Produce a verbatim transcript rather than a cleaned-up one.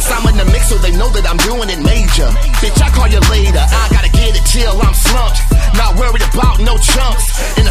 Yes, I'm in the mix so they know that I'm doing it major. Bitch, I call you later, I gotta get it till I'm slumped. Not worried about no chumps. In